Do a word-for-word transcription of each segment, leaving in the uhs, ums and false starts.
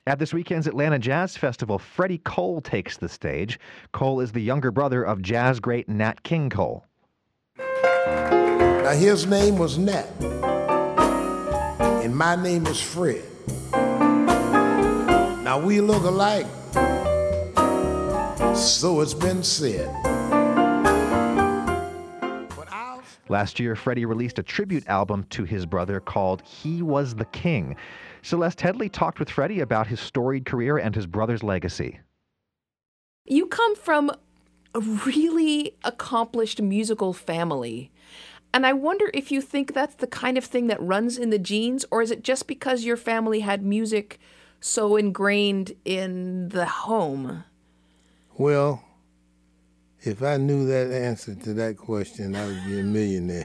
At this weekend's Atlanta Jazz Festival, Freddie Cole takes the stage. Cole is the younger brother of jazz great Nat King Cole. Now his name was Nat, and my name is Fred. Now we look alike, so it's been said. Last year, Freddie released a tribute album to his brother called He Was the King. Celeste Headley talked with Freddie about his storied career and his brother's legacy. You come from a really accomplished musical family. And I wonder if you think that's the kind of thing that runs in the genes, or is it just because your family had music so ingrained in the home? Well, if I knew that answer to that question, I would be a millionaire.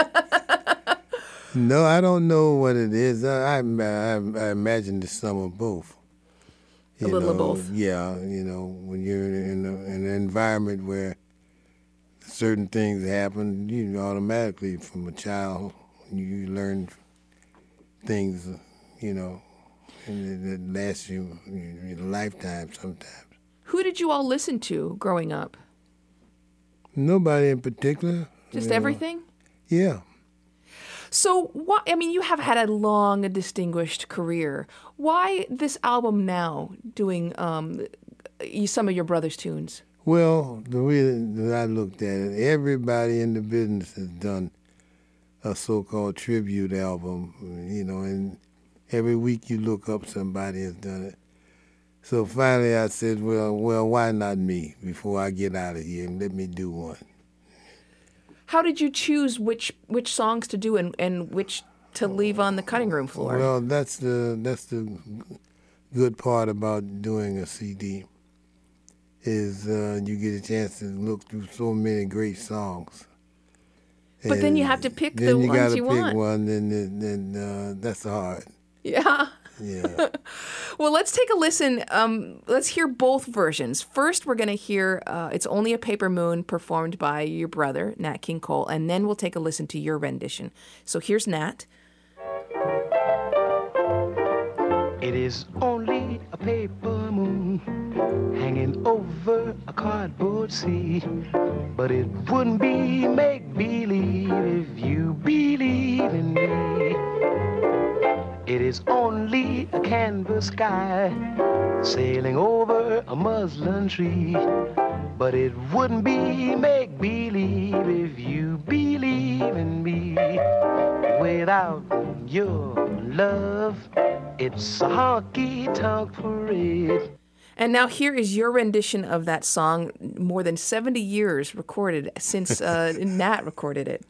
No, I don't know what it is. I, I, I, I imagine the sum of both. You a little know, of both? Yeah, you know, when you're in, a, in an environment where certain things happen, you automatically, from a child, you learn things, you know, and that last you in a lifetime sometimes. Who did you all listen to growing up? Nobody in particular. Just everything? Know. Yeah. So, what, I mean, you have had a long, distinguished career. Why this album now, doing um, some of your brother's tunes? Well, the way that I looked at it, everybody in the business has done a so-called tribute album, you know, and every week you look up, somebody has done it. So finally I said, well, well, why not me before I get out of here, and let me do one. How did you choose which which songs to do and, and which to leave on the cutting room floor? Well, that's the that's the good part about doing a C D, is uh, you get a chance to look through so many great songs. But and then you have to pick the you ones you want. Then you got to pick one, and then uh, that's hard. Yeah. Yeah. Well, let's take a listen. Um, let's hear both versions. First, we're going to hear uh, It's Only a Paper Moon performed by your brother, Nat King Cole, and then we'll take a listen to your rendition. So here's Nat. It is only a paper moon hanging over a cardboard sea, but it wouldn't be make-believe if you believe in me. It is only a canvas sky sailing over a muslin tree, but it wouldn't be make-believe if you believe in me. Without your love, it's a honky-tonk parade. And now here is your rendition of that song, more than seventy years recorded since uh, Nat recorded it.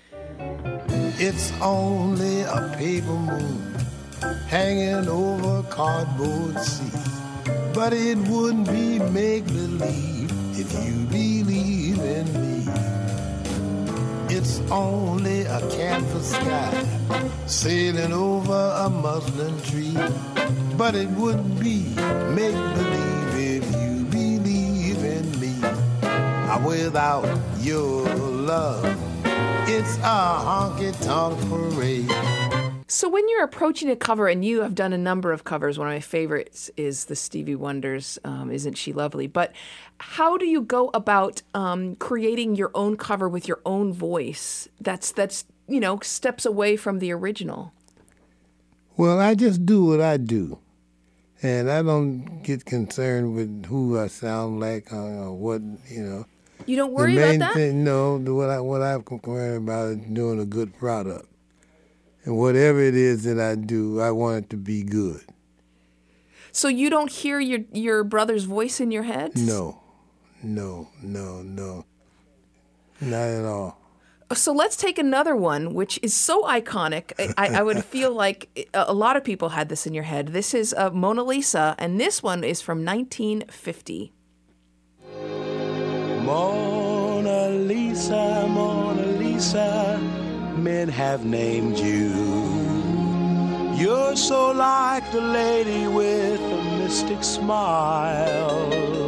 It's only a paper moon hanging over a cardboard sea, but it wouldn't be make-believe if you believe in me. It's only a canvas sky sailing over a muslin tree, but it wouldn't be make-believe if you believe in me. Without your love, it's a honky-tonk parade. So when you're approaching a cover, and you have done a number of covers, one of my favorites is the Stevie Wonder's um, Isn't She Lovely, but how do you go about um, creating your own cover with your own voice that's, that's you know, steps away from the original? Well, I just do what I do, and I don't get concerned with who I sound like or what, you know. You don't worry the main about that? Thing, no, what, I, what I'm concerned about is doing a good product. And whatever it is that I do, I want it to be good. So you don't hear your, your brother's voice in your head? No, no, no, no. Not at all. So let's take another one, which is so iconic. I, I would feel like a lot of people had this in your head. This is uh, Mona Lisa, and this one is from nineteen fifty. Mona Lisa, Mona Lisa, men have named you. You're so like the lady with a mystic smile.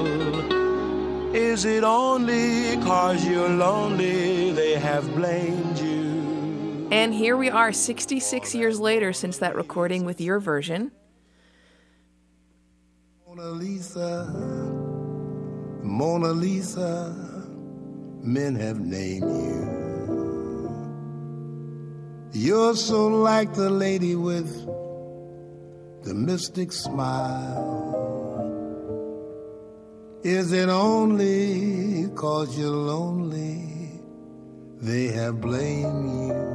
Is it only 'cause you're lonely they have blamed you? And here we are, sixty-six years later since that recording with your version. Mona Lisa, Mona Lisa, men have named you. You're so like the lady with the mystic smile. Is it only 'cause you're lonely they have blamed you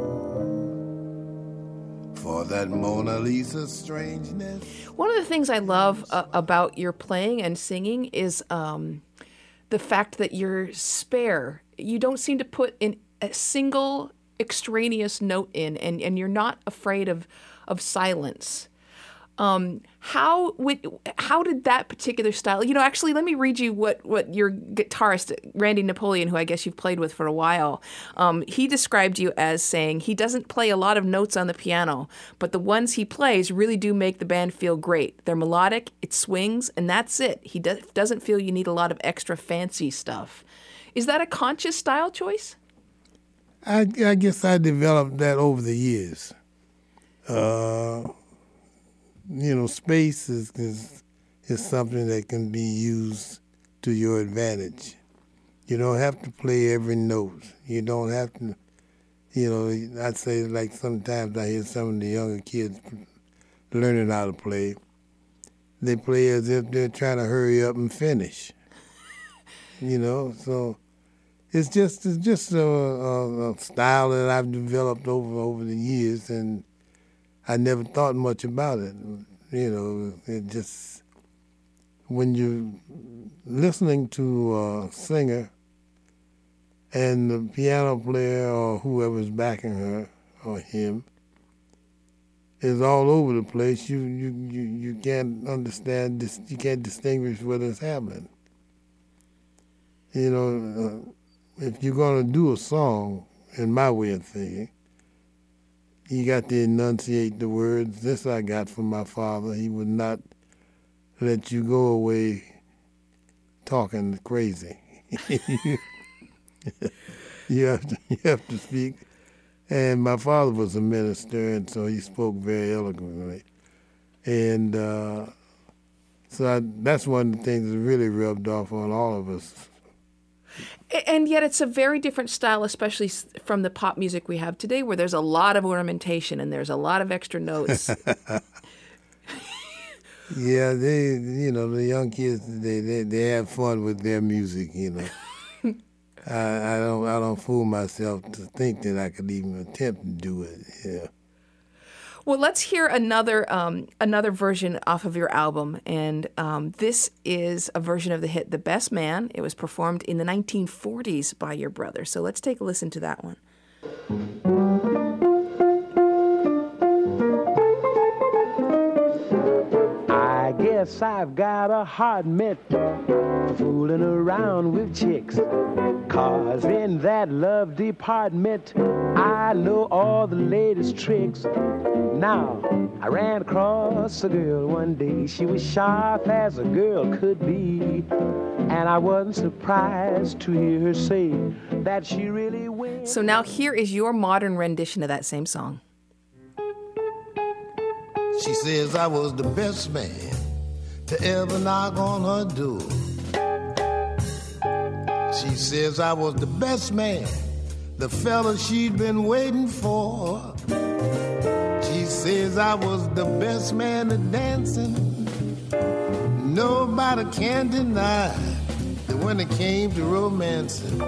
for that Mona Lisa strangeness? One of the things I love uh, about your playing and singing is um, the fact that you're spare. You don't seem to put in a single extraneous note in, and, and you're not afraid of of silence. Um, how would, how did that particular style, you know, actually, let me read you what, what your guitarist, Randy Napoleon, who I guess you've played with for a while, um, he described you as saying he doesn't play a lot of notes on the piano, but the ones he plays really do make the band feel great. They're melodic, it swings, and that's it. He do- doesn't feel you need a lot of extra fancy stuff. Is that a conscious style choice? I, I guess I developed that over the years. Uh, you know, space is, is is something that can be used to your advantage. You don't have to play every note. You don't have to, you know, I'd say like sometimes I hear some of the younger kids learning how to play. They play as if they're trying to hurry up and finish. You know, so it's just it's just a, a, a style that I've developed over over the years, and I never thought much about it. You know, it just, when you're listening to a singer and the piano player or whoever's backing her or him is all over the place, you you, you, you can't understand this, you can't distinguish what is happening. You know, uh, if you're going to do a song, in my way of thinking, you got to enunciate the words. This I got from my father. He would not let you go away talking crazy. you, have to, you have to speak. And my father was a minister, and so he spoke very eloquently. And uh, so I, that's one of the things that really rubbed off on all of us. And yet it's a very different style, especially from the pop music we have today, where there's a lot of ornamentation and there's a lot of extra notes. Yeah, they, you know, the young kids, they, they, they have fun with their music, you know. I, I don't I don't fool myself to think that I could even attempt to do it, yeah. Well, let's hear another um, another version off of your album, and um, this is a version of the hit "The Best Man." It was performed in the nineteen forties by your brother. So let's take a listen to that one. I guess I've got a heart meant for fooling around with chicks, 'cause in that love department I know all the latest tricks. Now, I ran across a girl one day. She was sharp as a girl could be, and I wasn't surprised to hear her say that she really went. So now here is your modern rendition of that same song. She says I was the best man to ever knock on her door. She says I was the best man, the fella she'd been waiting for. She says I was the best man at dancing. Nobody can deny that when it came to romancing,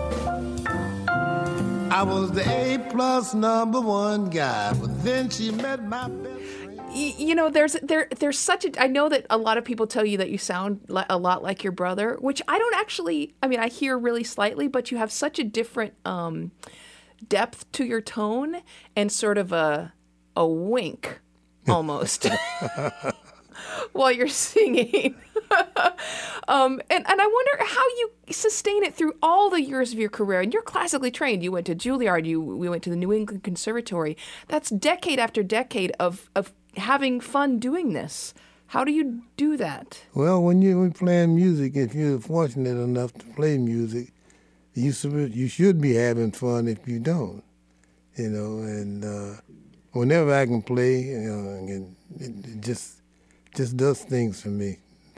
I was the A plus number one guy. But then she met my best friend. You know, there's there there's such a. I know that a lot of people tell you that you sound li- a lot like your brother, which I don't actually. I mean, I hear really slightly, but you have such a different um, depth to your tone and sort of a a wink, almost, while you're singing. um, and and I wonder how you sustain it through all the years of your career. And you're classically trained. You went to Juilliard. You we went to the New England Conservatory. That's decade after decade of of having fun doing this. How do you do that? Well, when you're playing music, if you're fortunate enough to play music, you should, you should be having fun if you don't, you know. And uh, whenever I can play, you know, it, it just just does things for me.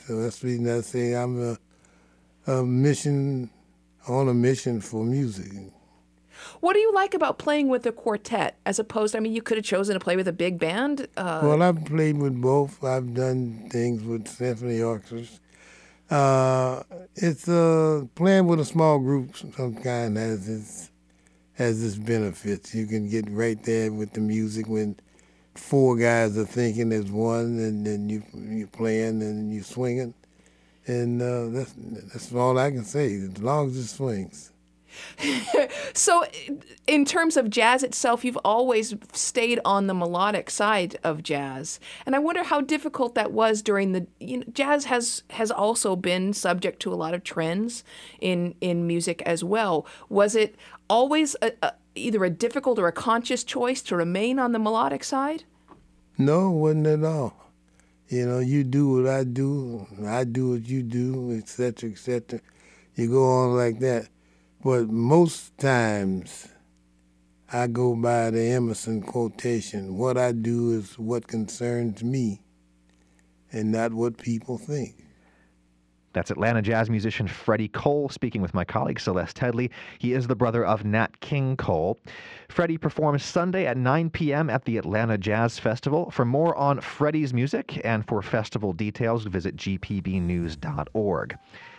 So that's the reason I say I'm a, a mission, on a mission for music. What do you like about playing with a quartet as opposed, I mean, you could have chosen to play with a big band. Uh, Well, I've played with both. I've done things with symphony orchestras. Uh, it's uh, playing with a small group of some kind has its, has its benefits. You can get right there with the music when four guys are thinking as one, and then you, you're playing and you're swinging. And uh, that's, that's all I can say, as long as it swings. So in terms of jazz itself, you've always stayed on the melodic side of jazz. And I wonder how difficult that was during the, you know, jazz has has also been subject to a lot of trends in, in music as well. Was it always a, a, either a difficult or a conscious choice to remain on the melodic side? No, it wasn't at all. You know, you do what I do, I do what you do, et cetera, et cetera. You go on like that. But most times, I go by the Emerson quotation, what I do is what concerns me and not what people think. That's Atlanta jazz musician Freddie Cole speaking with my colleague Celeste Headlee. He is the brother of Nat King Cole. Freddie performs Sunday at nine p.m. at the Atlanta Jazz Festival. For more on Freddie's music and for festival details, visit g p b news dot org.